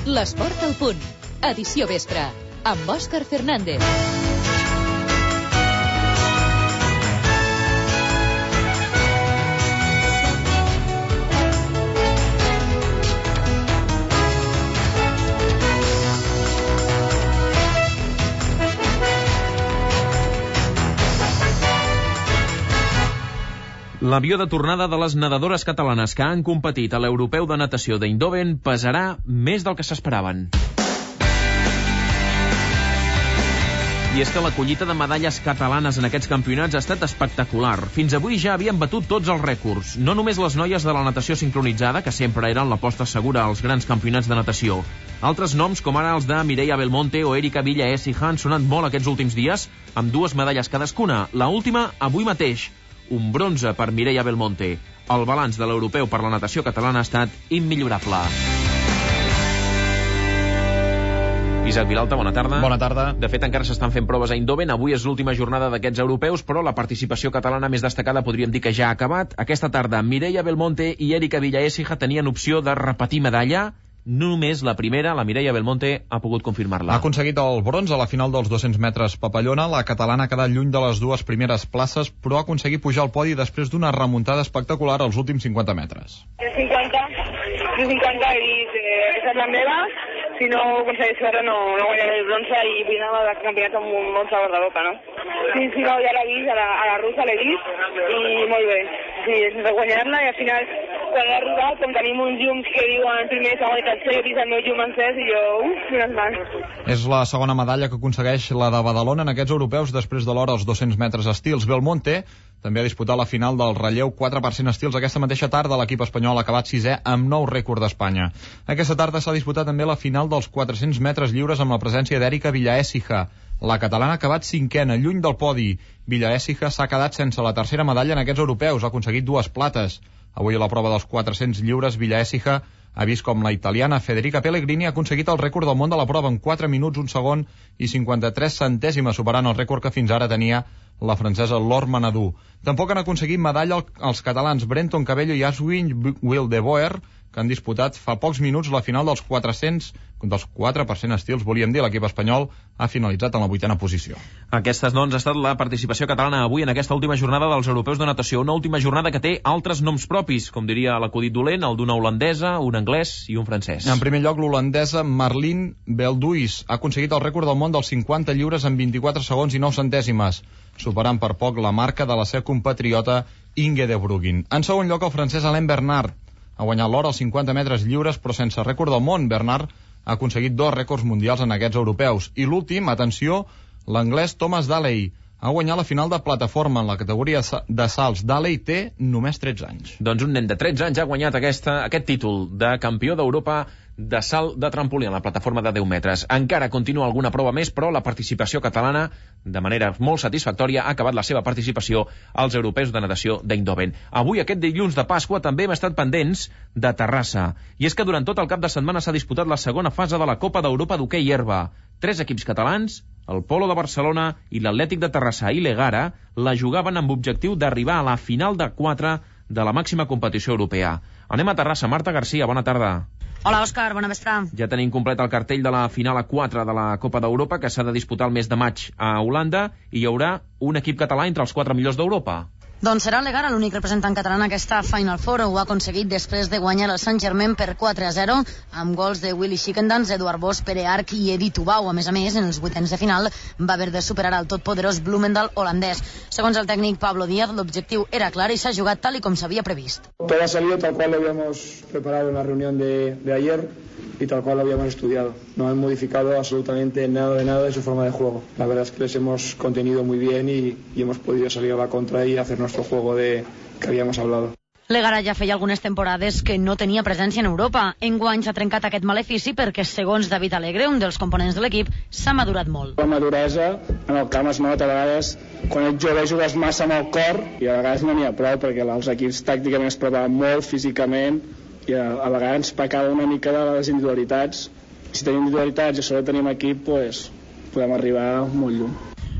L'esport al punt. Edició vespre. Amb Òscar Fernández. L'avió de tornada de les nedadores catalanes que han competit a l'Europeu de Natació d'Eindhoven pesarà més del que s'esperaven. I és que la collita de medalles catalanes en aquests campionats ha estat espectacular. Fins avui ja havien batut tots els rècords. No només les noies de la natació sincronitzada, que sempre eren l'aposta segura als grans campionats de natació. Altres noms, com ara els de Mireia Belmonte o Erika Villa Écija, han sonat molt aquests últims dies, amb 2 medalles cadascuna. La última, avui mateix. Un bronze per Mireia Belmonte. El balanç de l'europeu per la natació catalana ha estat immillorable. Isaac Vilalta, bona tarda. Bona tarda. De fet, encara s'estan fent proves a Eindhoven. Avui és l'última jornada d'aquests europeus, però la participació catalana més destacada podríem dir que ja ha acabat. Aquesta tarda, Mireia Belmonte i Erika Villa Écija tenien opció de repetir medalla. Només la primera, la Mireia Belmonte, ha pogut confirmar-la. Ha aconseguit el bronze a la final dels 200 metres papallona. La catalana ha quedat lluny de les 2 primeres places, però ha aconseguit pujar al podi després d'una remuntada espectacular als últims 50 metres. 50 he dit, aquesta és la meva. Si no ho aconsegueixo ara no guanyaré el bronze i vull anar al campionat amb un bon sabor de boca, no? Sí, no, ja l'he vist, a la russa l'he vist i molt bé. Sí, sense guanyar-la i al final quan he arribat, com tenim uns llums que diuen primer, segon i tercer, he vist el meu llum encès i jo, menos mal. És la segona medalla que aconsegueix la de Badalona en aquests europeus després de l'hora als 200 metres estils. Belmonte també ha disputat la final del relleu 4% estils aquesta mateixa tarda. L'equip espanyol ha acabat 6è amb nou rècord d'Espanya. Aquesta tarda s'ha disputat també la final dels 400 metres lliures amb la presència d'Erika Villa Écija. La catalana ha acabat 5ena, lluny del podi. Villa Écija s'ha quedat sense la tercera medalla en aquests europeus. Ha aconseguit 2 plates. Avui a la prova dels 400 lliures, Villa Écija ha vist com la italiana Federica Pellegrini ha aconseguit el rècord del món de la prova en 4 minuts, 1 segon i 53 centèsimes, superant el rècord que fins ara tenia la francesa Laure Manadou. Tampoc han aconseguit medalla els catalans Brenton Cabello i Aswin Wildeboer, que han disputat fa pocs minuts la final dels 400 dels 4% estils. Volíem dir, l'equip espanyol ha finalitzat en la 8ª posició. Aquesta, doncs, ha estat la participació catalana avui en aquesta última jornada dels europeus de natació. Una última jornada que té altres noms propis, com diria l'acudit dolent, el d'una holandesa, un anglès i un francès. En primer lloc, l'holandesa Marleen Belduis ha aconseguit el rècord del món dels 50 lliures en 24 segons i 9 centèsimes, superant per poc la marca de la seva compatriota Inge de Bruggen. En segon lloc, el francès Alain Bernard ha guanyat l'or als 50 metres lliures, però sense rècord del món. Bernard ha aconseguit 2 rècords mundials en aquests europeus. I l'últim, atenció, l'anglès Thomas Daley ha guanyat la final de plataforma en la categoria de salts. Daley té només 13 anys. Doncs un nen de 13 anys ha guanyat aquest títol de campió d'Europa de salt de trampolí en la plataforma de 10 metres. Encara continua alguna prova més, però la participació catalana, de manera molt satisfactòria, ha acabat la seva participació als europeus de natació d'Eindhoven. Avui, aquest dilluns de Pasqua, també hem estat pendents de Terrassa. I és que durant tot el cap de setmana s'ha disputat la segona fase de la Copa d'Europa d'hoquei herba. 3 equips catalans, el Polo de Barcelona i l'Atlètic de Terrassa i l'Egara, la jugaven amb objectiu d'arribar a la final de 4 de la màxima competició europea. Anem a Terrassa. Marta Garcia, bona tarda. Hola, Òscar, bona vesprada. Ja tenim complet el cartell de la final a 4 de la Copa d'Europa, que s'ha de disputar el mes de maig a Holanda, i hi haurà un equip català entre els 4 millors d'Europa. Doncs serà l'Egara l'únic representant català en aquesta Final Four. Ho ha aconseguit després de guanyar el Saint-Germain per 4-0, amb gols de Willy Schickendans, Eduard Bosch, Pere Arc i Edi Tubau. A més, en els 8ens de final va haver de superar el totpoderós Bloemendaal holandès. Segons el tècnic Pablo Díaz, l'objectiu era clar i s'ha jugat tal i com s'havia previst. Todo ha salido tal cual lo habíamos preparado en la reunión de ayer y tal cual lo habíamos estudiado. No han modificado absolutamente nada de su forma de juego. La verdad es que les hemos contenido muy bien y hemos podido salir a la contra y hacer nuestro juego que habíamos hablado. L'Egara ja feia algunes temporades que no tenia presència en Europa. Enguany s'ha trencat aquest malefici perquè, segons David Alegre, un dels components de l'equip, s'ha madurat molt. La maduresa en el camp es nota a vegades quan ets jove jugues massa amb el cor i a vegades no n'hi ha prou perquè els equips tàcticament es preparen molt físicament i a vegades ens pecava una mica de les individualitats. Si tenim individualitats i a sobre tenim equip, doncs podem arribar molt lluny.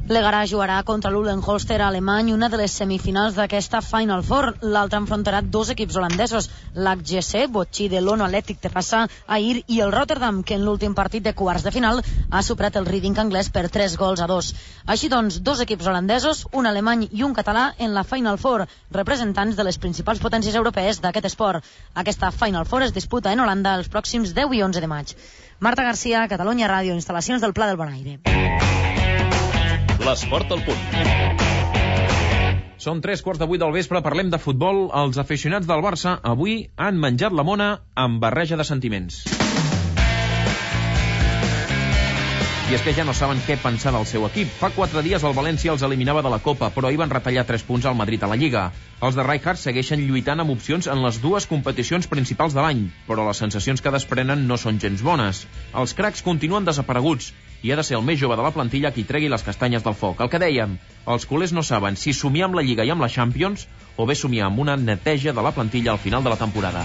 L'Egarà jugarà contra l'Ulenholster alemany, una de les semifinals d'aquesta Final Four. L'altre enfrontarà dos equips holandesos, l'HGC, botxí de l'Ono Atlètic Terrassa ahir, i el Rotterdam, que en l'últim partit de quarts de final ha superat el Reading anglès per 3-2. Així doncs, dos equips holandesos, un alemany i un català en la Final Four, representants de les principals potències europees d'aquest esport. Aquesta Final Four es disputa en Holanda els pròxims 10 i 11 de maig. Marta Garcia, Catalunya Ràdio, instal·lacions del Pla del Bonaire. L'esport al punt. Són 3:15 del vespre, parlem de futbol. Els aficionats del Barça avui han menjat la mona amb barreja de sentiments. I és que ja no saben què pensar del seu equip. Fa 4 dies el València els eliminava de la Copa, però hi van retallar 3 punts al Madrid a la Lliga. Els de Rijkaard segueixen lluitant amb opcions en les dues competicions principals de l'any, però les sensacions que desprenen no són gens bones. Els cracs continuen desapareguts i ha de ser el més jove de la plantilla qui tregui les castanyes del foc. El que dèiem, els culers no saben si somiar amb la Lliga i amb la Champions o bé somiar amb una neteja de la plantilla al final de la temporada.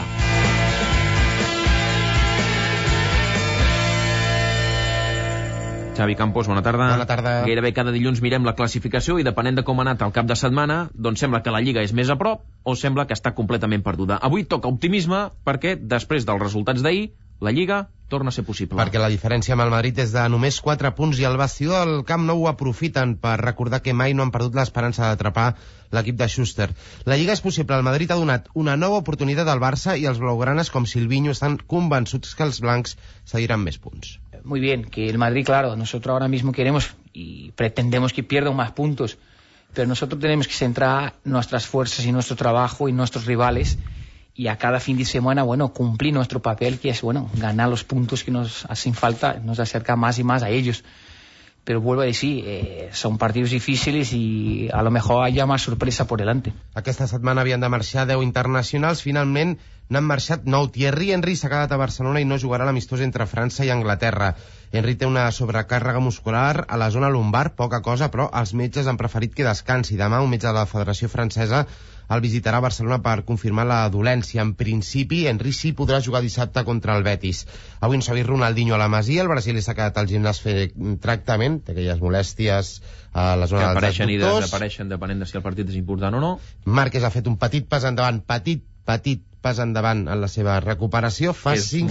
Xavi Campos, bona tarda. Bona tarda. Gairebé cada dilluns mirem la classificació i depenent de com ha anat el cap de setmana, doncs sembla que la Lliga és més a prop o sembla que està completament perduda. Avui toca optimisme perquè després dels resultats d'ahir, la Lliga torna a ser possible. Perquè la diferència amb el Madrid és de només 4 punts i el vestidor del Camp Nou ho aprofiten per recordar que mai no han perdut l'esperança d'atrapar l'equip de Schuster. La Lliga és possible. El Madrid ha donat una nova oportunitat al Barça i els blaugranes com Silvinho estan convençuts que els blancs seguiran més punts. Muy bien, que el Madrid, claro, nosotros ahora mismo queremos y pretendemos que pierda más puntos, pero nosotros tenemos que centrar nuestras fuerzas y nuestro trabajo y nuestros rivales y a cada fin de semana, bueno, cumplir nuestro papel, que es, bueno, ganar los puntos que nos hacen falta, nos acerca más y más a ellos. Pero vuelvo a decir, son partidos difíciles y a lo mejor haya más sorpresa por delante. Aquesta setmana havien de marxar 10 internacionals, finalment n'han marxat 9. Thierry Henry s'ha quedat a Barcelona i no jugarà l'amistós entre França i Anglaterra. Henry té una sobrecàrrega muscular a la zona lumbar, poca cosa, però els metges han preferit que descansi. Demà un metge de la Federació Francesa el visitarà a Barcelona per confirmar la dolència. En principi, Henry sí podrà jugar dissabte contra el Betis. Avui no s'ha vist Ronaldinho a la Masia, el brasiler s'ha quedat al gimnàs fer tractament, té aquelles molèsties a la zona dels adductors. Que apareixen i desapareixen depenent de si el partit és important o no. Márquez ha fet un petit pas endavant, petit pas endavant en la seva recuperació. Fa 5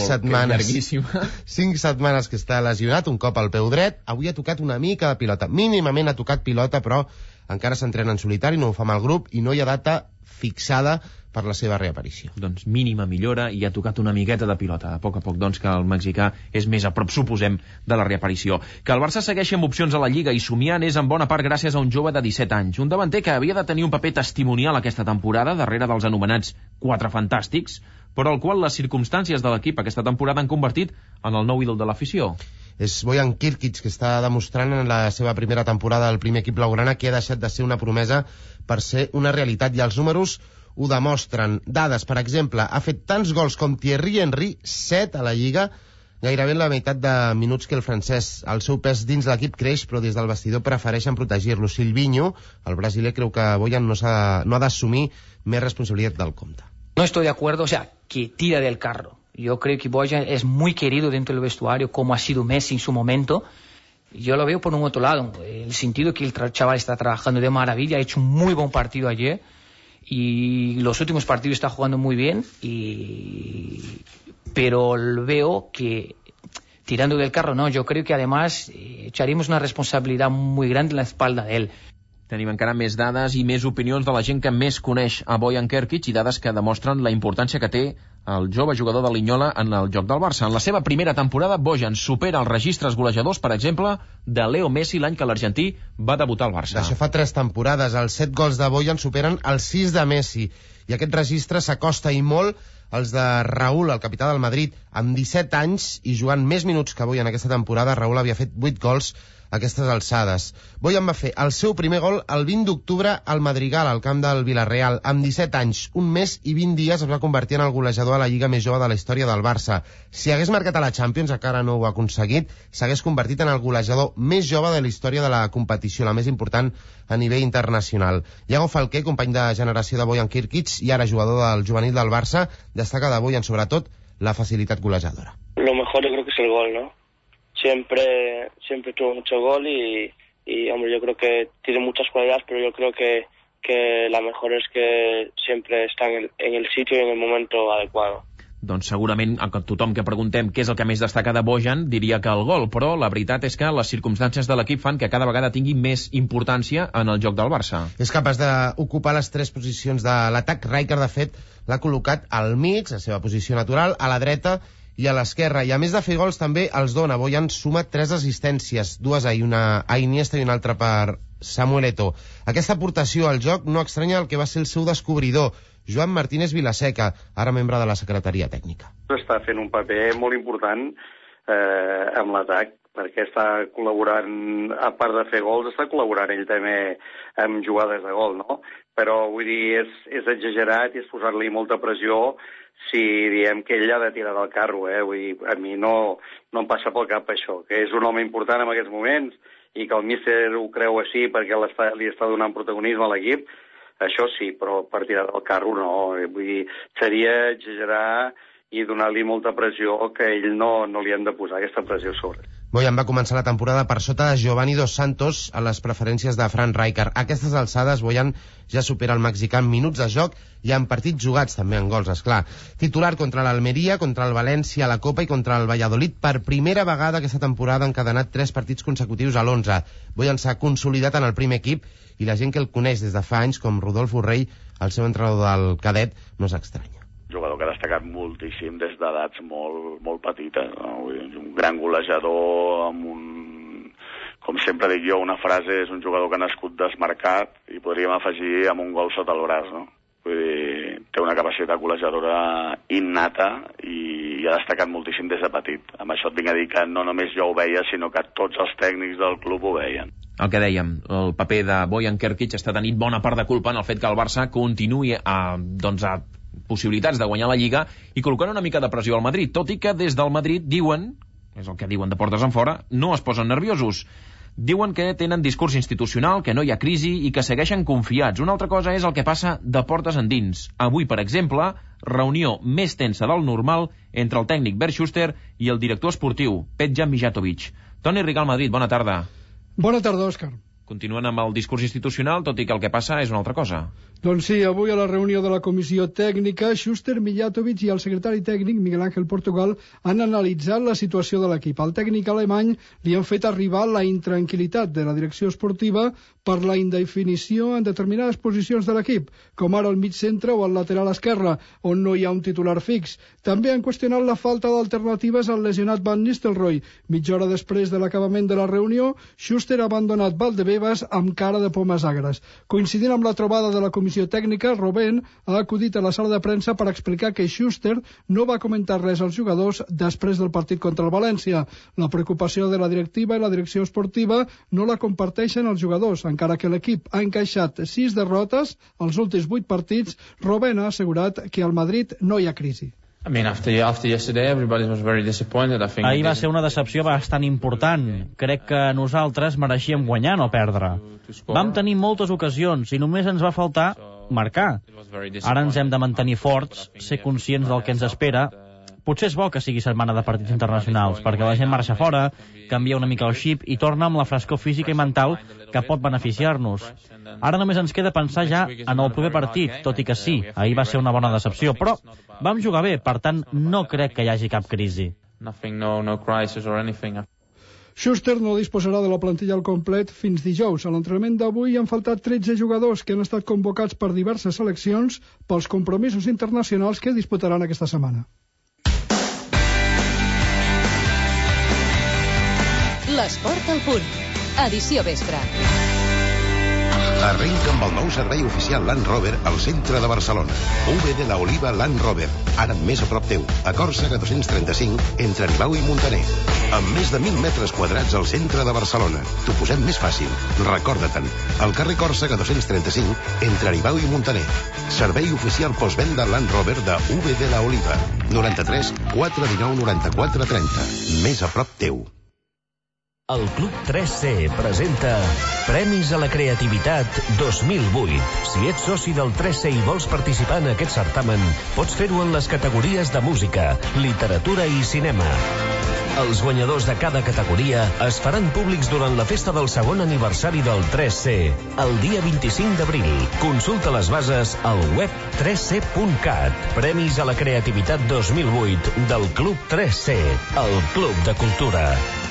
setmanes que està lesionat, un cop al peu dret. Avui ha tocat una mica de pilota, mínimament ha tocat pilota, però encara s'entrena en solitari, no ho fa amb el grup i no hi ha data fixada per la seva reaparició. Doncs mínima millora i ha tocat una miqueta de pilota. A poc doncs que el mexicà és més a prop, suposem, de la reaparició. Que el Barça segueixi amb opcions a la Lliga i somiant és en bona part gràcies a un jove de 17 anys. Un davanter que havia de tenir un paper testimonial aquesta temporada, darrere dels anomenats 4 fantàstics, però al qual les circumstàncies de l'equip aquesta temporada han convertit en el nou ídol de l'afició. És Bojan Kirkic, que està demostrant en la seva primera temporada al primer equip blaugrana que ha deixat de ser una promesa per ser una realitat, i els números ho demostren. Dades, per exemple, ha fet tants gols com Thierry Henry, 7 a la Lliga, gairebé la meitat de minuts que el francès. El seu pes dins l'equip creix, però des del vestidor prefereixen protegir-lo. Silvinho, el brasiler, creu que Bojan no ha d'assumir més responsabilitat del compte. No estoy de acuerdo, o sea, que tira del carro. Yo creo que Bojan es muy querido dentro del vestuario, como ha sido Messi en su momento. Yo lo veo por un otro lado, el sentido que el chaval está trabajando de maravilla, ha hecho un muy buen partido ayer y los últimos partidos está jugando muy bien, pero veo que tirando del carro no, yo creo que además echaríamos una responsabilidad muy grande en la espalda de él. Tenim encara més dades i més opinions de la gent que més coneix a Bojan Kirkic i dades que demostren la importància que té el jove jugador de Linyola en el joc del Barça. En la seva primera temporada, Bojan supera els registres golejadors, per exemple, de Leo Messi l'any que l'argentí va debutar al Barça. Això fa 3 temporades. Els 7 gols de Bojan superen els 6 de Messi. I aquest registre s'acosta i molt als de Raúl, el capità del Madrid. Amb 17 anys i jugant més minuts que Bojan aquesta temporada, Raúl havia fet 8 gols a aquestes alçades. Bojan va fer el seu primer gol el 20 d'octubre al Madrigal, al camp del Villarreal. Amb 17 anys, un mes i 20 dies es va convertir en el golejador a la lliga més jove de la història del Barça. Si hagués marcat a la Champions, encara no ho ha aconseguit, s'hagués convertit en el golejador més jove de la història de la competició, la més important a nivell internacional. Iago Falqué, company de generació de Bojan Kirkic i ara jugador del juvenil del Barça, destaca de Bojan sobretot la facilitat golejadora. Lo mejor yo creo que es el gol, ¿no? Siempre tuvo mucho gol y y hombre, yo creo que tiene muchas cualidades, pero yo creo que la mejor es que siempre está en el sitio y en el momento adecuado. Doncs segurament a tothom que preguntem què és el que més destaca de Bojan diria que el gol, però la veritat és que les circumstàncies de l'equip fan que cada vegada tingui més importància en el joc del Barça. És capaç d'ocupar les 3 posicions de l'atac. Rijkaard, de fet, l'ha col·locat al mig, la seva posició natural, a la dreta i a l'esquerra. I a més de fer gols també els dona. Bojan suma 3 assistències, 2 una a Iniesta i una altra per Samuel Eto'o. Aquesta aportació al joc no estranya el que va ser el seu descobridor, Joan Martínez Vilaseca, ara membre de la secretaria tècnica. Està fent un paper molt important amb l'atac, perquè està col·laborant, a part de fer gols, està col·laborant ell també amb jugades de gol, no? Però vull dir, és exagerat i és posar-li molta pressió si diem que ell ha de tirar del carro, Vull dir, a mi no em passa pel cap això, que és un home important en aquests moments i que el míster ho creu així perquè li està donant protagonisme a l'equip. Això sí, però per tirar del carro no. Vull dir, seria exagerar i donar-li molta pressió que ell no li hem de posar aquesta pressió sobre. Bojan va començar la temporada per sota de Giovanni Dos Santos a les preferències de Frank Rijkaard. A aquestes alçades, Bojan ja supera el mexicà en minuts de joc i en partits jugats, també en gols, esclar. Titular contra l'Almeria, contra el València a la Copa i contra el Valladolid. Per primera vegada aquesta temporada ha encadenat 3 partits consecutius a l'11. Bojan s'ha consolidat en el primer equip i la gent que el coneix des de fa anys, com Rodolfo Rey, el seu entrenador del cadet, no s'estranya. Jugador que ha destacat moltíssim des d'edats molt petites, no? Un gran golejador amb com sempre dic jo, una frase, és un jugador que ha nascut desmarcat i podríem afegir amb un gol sota el braç, no? Vull dir, té una capacitat golejadora innata i ha destacat moltíssim des de petit. Amb això et vinc a dir que no només jo ho veia, sinó que tots els tècnics del club ho veien. El que dèiem, el paper de Bojan Krkić està tenint bona part de culpa en el fet que el Barça continuï a possibilitats de guanyar la Lliga i col·locant una mica de pressió al Madrid, tot i que des del Madrid diuen, és el que diuen de portes enfora, no es posen nerviosos. Diuen que tenen discurs institucional, que no hi ha crisi i que segueixen confiats. Una altra cosa és el que passa de portes endins. Avui, per exemple, reunió més tensa del normal entre el tècnic Bert Schuster i el director esportiu, Petja Mijatovic. Toni Rigal, Madrid, bona tarda. Bona tarda, Òscar. Continuen amb el discurs institucional, tot i que el que passa és una altra cosa. Doncs sí, avui a la reunió de la comissió tècnica, Schuster, Mijatovic i el secretari tècnic, Miguel Ángel Portugal, han analitzat la situació de l'equip. Al tècnic alemany li han fet arribar la intranquil·litat de la direcció esportiva per la indefinició en determinades posicions de l'equip, com ara el mig centre o el lateral esquerre, on no hi ha un titular fix. També han qüestionat la falta d'alternatives al lesionat Van Nistelrooy. Mitja hora després de l'acabament de la reunió, Schuster ha abandonat Valdebebas amb cara de pomes agres. Coincidint amb la trobada de la comissió tècnica, Robben ha acudit a la sala de premsa per explicar que Schuster no va comentar res als jugadors després del partit contra el València. La preocupació de la directiva i la direcció esportiva no la comparteixen els jugadors. Encara que l'equip ha encaixat 6 derrotes als últims 8 partits, Robben ha assegurat que al Madrid no hi ha crisi. Ahir va ser una decepció bastant important. Crec que nosaltres mereixíem guanyar, no perdre. Vam tenir moltes ocasions i només ens va faltar marcar. Ara ens hem de mantenir forts, ser conscients del que ens espera. Potser és bo que sigui setmana de partits internacionals, perquè la gent marxa fora, canvia una mica el xip i torna amb la frescor física i mental que pot beneficiar-nos. Ara només ens queda pensar ja en el proper partit, tot i que sí, ahir va ser una bona decepció, però vam jugar bé, per tant no crec que hi hagi cap crisi. Schuster no disposarà de la plantilla al complet fins dijous. A l'entrenament d'avui han faltat 13 jugadors que han estat convocats per diverses seleccions pels compromisos internacionals que disputaran aquesta setmana. L'esport al punt. Edició vespre. Arrenca amb el nou servei oficial Land Rover al centre de Barcelona. UV de la Oliva Land Rover, ara més a prop teu, a Còrsega 235, entre Aribau i Muntaner. Amb més de 1.000 metres quadrats al centre de Barcelona. T'ho posem més fàcil. Recorda-te'n. Al carrer Còrsega 235, entre Aribau i Muntaner. Servei oficial postvenda Land Rover de UV de la Oliva. 93 419 94 30. Més a prop teu. El Club 3C presenta Premis a la Creativitat 2008. Si ets soci del 3C i vols participar en aquest certamen, pots fer-ho en les categories de música, literatura i cinema. Els guanyadors de cada categoria es faran públics durant la festa del segon aniversari del 3C, el dia 25 d'abril. Consulta les bases al web 3C.cat. Premis a la creativitat 2008 del Club 3C, el Club de Cultura.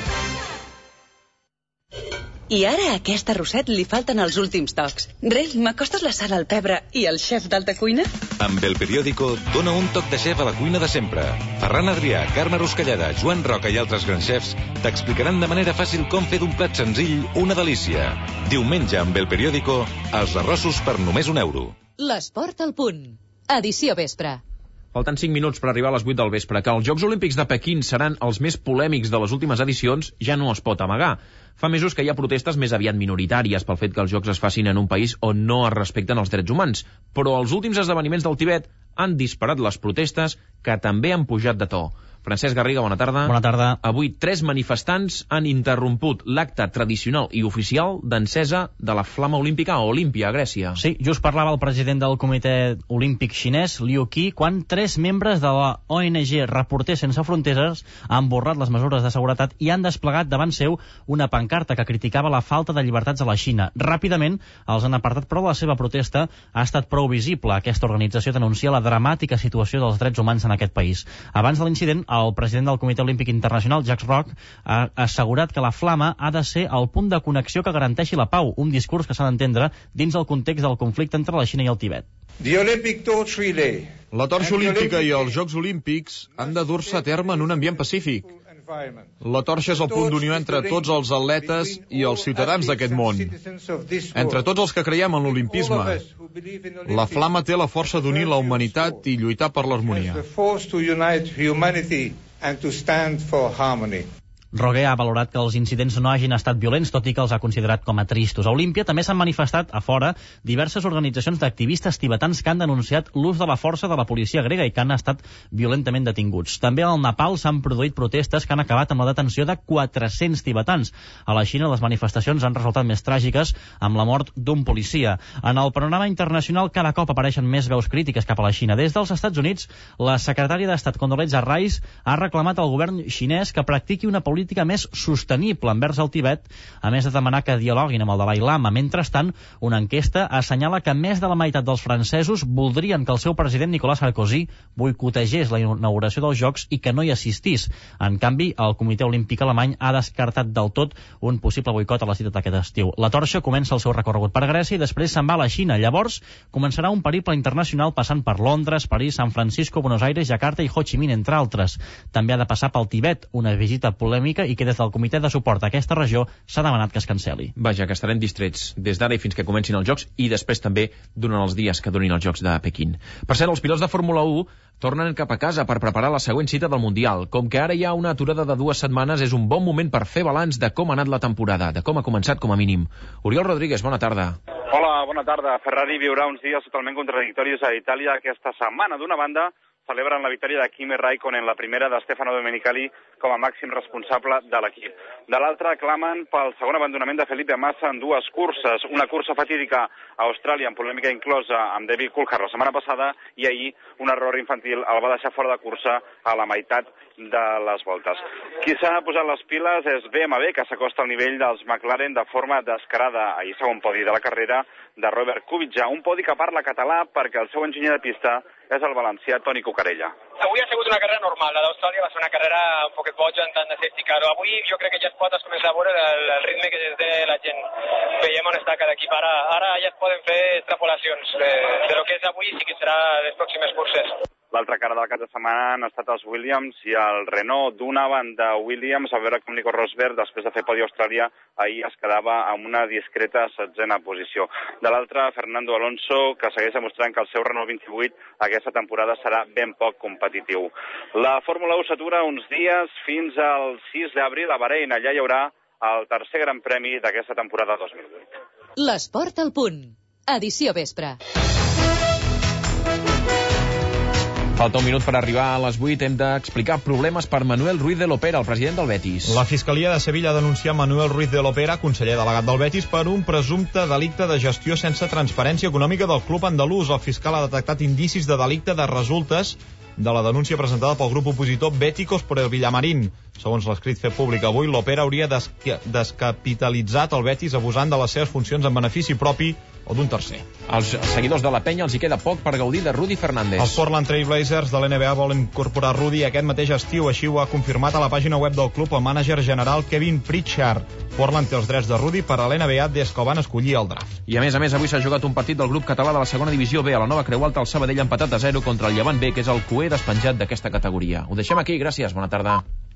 I ara a aquest arrosset li falten els últims tocs. Rei, m'acostes la sal al pebre i el xef d'alta cuina? Amb El Periódico, dona un toc de xef a la cuina de sempre. Ferran Adrià, Carme Ruscalleda, Joan Roca i altres grans xefs t'explicaran de manera fàcil com fer d'un plat senzill una delícia. Diumenge amb El Periódico, els arrossos per només €1. L'esport al punt. Edició vespre. Falten 5 minuts per arribar a les 8 del vespre. Que els Jocs Olímpics de Pequín seran els més polèmics de les últimes edicions ja no es pot amagar. Fa mesos que hi ha protestes més aviat minoritàries pel fet que els Jocs es facin en un país on no es respecten els drets humans. Però els últims esdeveniments del Tibet han disparat les protestes, que també han pujat de to. Francesc Garriga, bona tarda. Bona tarda. Avui 3 manifestants han interromput l'acte tradicional i oficial d'encesa de la flama olímpica a Olímpia, a Grècia. Sí, just parlava el president del Comitè Olímpic xinès, Liu Qi, quan 3 membres de la ONG Reporters Sense Fronteres han borrat les mesures de seguretat i han desplegat davant seu una pancarta que criticava la falta de llibertats a la Xina. Ràpidament els han apartat, però la seva protesta ha estat prou visible. Aquesta organització denuncia la dramàtica situació dels drets humans en aquest país. Abans de l'incident, el president del Comitè Olímpic Internacional, Jacques Roch, ha assegurat que la flama ha de ser el punt de connexió que garanteixi la pau, un discurs que s'ha d'entendre dins el context del conflicte entre la Xina i el Tibet. La torxa olímpica i els Jocs Olímpics han de dur-se a terme en un ambient pacífic. La torxa és el punt d'unió entre tots els atletes i els ciutadans d'aquest món, entre tots els que creiem en l'olimpisme. La flama té la força d'unir la humanitat i lluitar per l'harmonia. Rogué ha valorat que els incidents no hagin estat violents, tot i que els ha considerat com a tristos. A Olímpia també s'han manifestat a fora diverses organitzacions d'activistes tibetans que han denunciat l'ús de la força de la policia grega i que han estat violentament detinguts. També al Nepal s'han produït protestes que han acabat amb la detenció de 400 tibetans. A la Xina les manifestacions han resultat més tràgiques, amb la mort d'un policia. En el panorama internacional cada cop apareixen més veus crítiques cap a la Xina. Des dels Estats Units, la secretària d'Estat Condoleezza Rice ha reclamat al govern xinès que practiqui una política més sostenible envers el Tibet, a més de demanar que dialoguin amb el Dalai Lama. Mentrestant, una enquesta assenyala que més de la meitat dels francesos voldrien que el seu president Nicolas Sarkozy boicotegés la inauguració dels Jocs i que no hi assistís. En canvi, el Comitè Olímpic alemany ha descartat del tot un possible boicot a la cita d'aquest estiu. La torxa comença el seu recorregut per Grècia i després se'n va a la Xina. Llavors, començarà un periple internacional passant per Londres, París, San Francisco, Buenos Aires, Jakarta i Ho Chi Minh, entre altres. També ha de passar pel Tibet, una visita polèmica i que des del Comitè de Suport a aquesta regió s'ha demanat que es canceli. Vaja, que estarem distrets des d'ara i fins que comencin els Jocs i després també durant els dies que durin els Jocs de Pequín. Per cert, els pilots de Fórmula 1 tornen cap a casa per preparar la següent cita del Mundial. Com que ara hi ha una aturada de 2 setmanes, és un bon moment per fer balanç de com ha anat la temporada, de com ha començat com a mínim. Oriol Rodríguez, bona tarda. Hola, bona tarda. Ferrari viurà uns dies totalment contradictoris a Itàlia aquesta setmana. D'una banda, celebren la victòria de Kimi Raikkonen, la primera de Stefano Domenicali com a màxim responsable de l'equip. De l'altra, clamen pel segon abandonament de Felipe Massa en 2 curses. Una cursa fatídica a Austràlia, amb polèmica inclosa amb David Coulthard la setmana passada, i ahir un error infantil el va deixar fora de cursa a la meitat de les voltes. Qui s'ha posat les piles és BMW, que s'acosta al nivell dels McLaren de forma descarada. Ahir segon podi de la carrera de Robert Kubica, un podi que parla català perquè el seu enginyer de pista és el valencià Toni Cucarella. Avui ha sigut una carrera normal. La d'Austràlia va ser una carrera un poquet boja en tant de safety car. Avui jo crec que ja es pot començar a veure el ritme que des de la gent veiem on està cada equip. Ara ja es poden fer extrapolacions de lo que és avui i sí que serà les pròximes curses. L'altra cara del cap de setmana han estat els Williams i el Renault. D'una banda, Williams, a veure com Nico Rosberg, després de fer podi a Austràlia, ahir es quedava amb una discreta 7a posició. De l'altra, Fernando Alonso, que segueix demostrant que el seu Renault 28 aquesta temporada serà ben poc competitiu. La Fórmula 1 s'atura uns dies fins al 6 d'abril a Bahrein. Allà hi haurà el tercer gran premi d'aquesta temporada 2008. L'esport al punt. Edició vespre. Falta un minut per arribar a les 8. Hem d'explicar problemes per Manuel Ruiz de l'Opera, el president del Betis. La Fiscalia de Sevilla ha denunciat Manuel Ruiz de l'Opera, conseller delegat del Betis, per un presumpte delicte de gestió sense transparència econòmica del club andalús. El fiscal ha detectat indicis de delicte de resultes de la denúncia presentada pel grup opositor Béticos por el Villamarín. Segons l'escrit fet públic avui, l'Opera hauria descapitalitzat el Betis abusant de les seves funcions en benefici propi o d'un tercer. Als seguidors de la penya els hi queda poc per gaudir de Rudy Fernández. Els Portland Trail Blazers de l'NBA volen incorporar Rudy aquest mateix estiu, així ho ha confirmat a la pàgina web del club el mànager general Kevin Pritchard. Portland té els drets de Rudy per a l'NBA des que el van escollir al draft. I a més, avui s'ha jugat un partit del grup català de la segona divisió B a la Nova Creu Alta, el Sabadell empatat a 0 contra el Llevant B, que és el cuer despenjat d'aquesta categoria. Ho deixem aquí, gràcies, bona tarda.